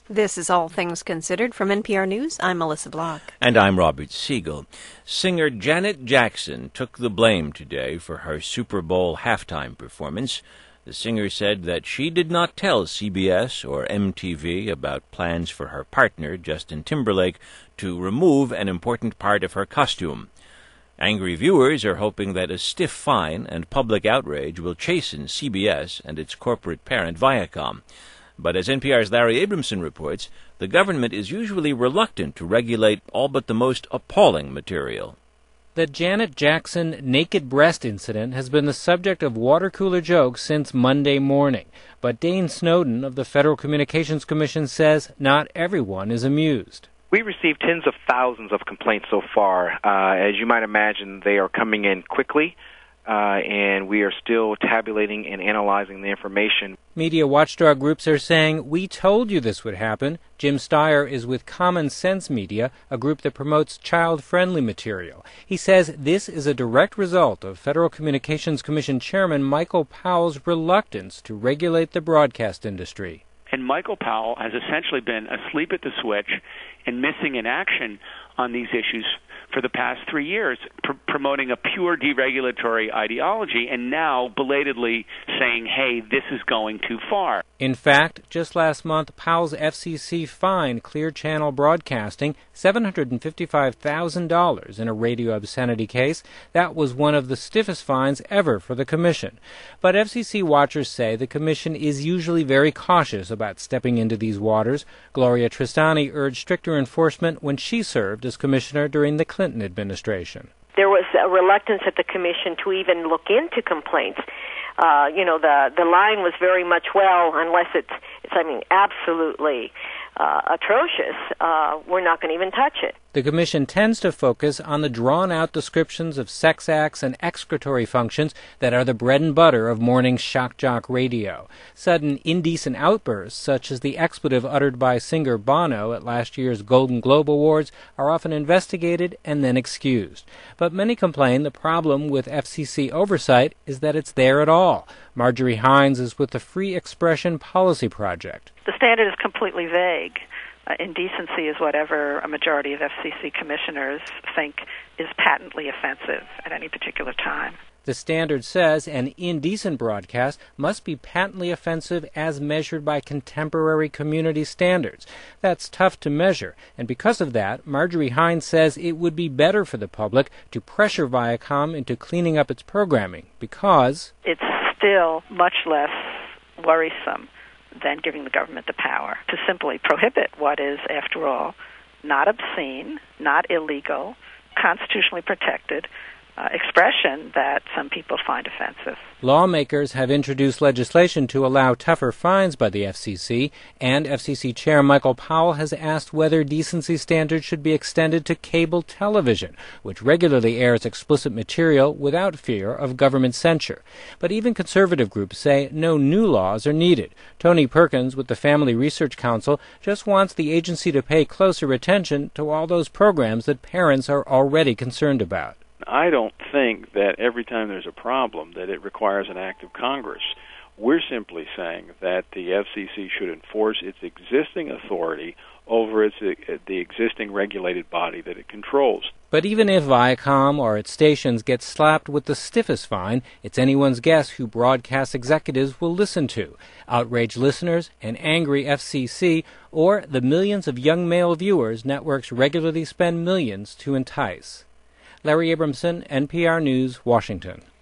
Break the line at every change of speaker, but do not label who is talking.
This is All Things Considered from NPR News. I'm Melissa Block.
And I'm Robert Siegel. Singer Janet Jackson took the blame today for her Super Bowl halftime performance. The singer said that she did not tell CBS or MTV about plans for her partner, Justin Timberlake, to remove an important part of her costume. Angry viewers are hoping that a stiff fine and public outrage will chasten CBS and its corporate parent Viacom. But as NPR's Larry Abramson reports, the government is usually reluctant to regulate all but the most appalling material.
The Janet Jackson naked breast incident has been the subject of water cooler jokes since Monday morning. But Dane Snowden of the Federal Communications Commission says not everyone is amused.
We received tens of thousands of complaints so far. As you might imagine, they are coming in quickly, and we are still tabulating and analyzing the information.
Media watchdog groups are saying, "We told you this would happen." Jim Steyer is with Common Sense Media, a group that promotes child-friendly material. He says this is a direct result of Federal Communications Commission Chairman Michael Powell's reluctance to regulate the broadcast industry.
And Michael Powell has essentially been asleep at the switch and missing in action on these issues for the past 3 years, promoting a pure deregulatory ideology, and now belatedly saying, hey, this is going too far.
In fact, just last month, Powell's FCC fined Clear Channel Broadcasting $755,000 in a radio obscenity case. That was one of the stiffest fines ever for the Commission. But FCC watchers say the Commission is usually very cautious about stepping into these waters. Gloria Tristani urged stricter enforcement when she served as commissioner during the Clinton administration.
There was a reluctance at the Commission to even look into complaints. The line was very much, well, unless it's absolutely atrocious, we're not going to even touch it.
The Commission tends to focus on the drawn-out descriptions of sex acts and excretory functions that are the bread and butter of morning shock jock radio. Sudden indecent outbursts, such as the expletive uttered by singer Bono at last year's Golden Globe Awards, are often investigated and then excused. But many complain the problem with FCC oversight is that it's there at all. Marjorie Hines is with the Free Expression Policy Project.
The standard is completely vague. Indecency is whatever a majority of FCC commissioners think is patently offensive at any particular time.
The standard says an indecent broadcast must be patently offensive as measured by contemporary community standards. That's tough to measure, and because of that, Marjorie Hines says it would be better for the public to pressure Viacom into cleaning up its programming, because
it's still much less worrisome than giving the government the power to simply prohibit what is, after all, not obscene, not illegal, constitutionally protected expression that some people find offensive.
Lawmakers have introduced legislation to allow tougher fines by the FCC, and FCC Chair Michael Powell has asked whether decency standards should be extended to cable television, which regularly airs explicit material without fear of government censure. But even conservative groups say no new laws are needed. Tony Perkins with the Family Research Council just wants the agency to pay closer attention to all those programs that parents are already concerned about.
I don't think that every time there's a problem that it requires an act of Congress. We're simply saying that the FCC should enforce its existing authority over the existing regulated body that it controls.
But even if Viacom or its stations get slapped with the stiffest fine, it's anyone's guess who broadcast executives will listen to: outraged listeners, an angry FCC, or the millions of young male viewers networks regularly spend millions to entice. Larry Abramson, NPR News, Washington.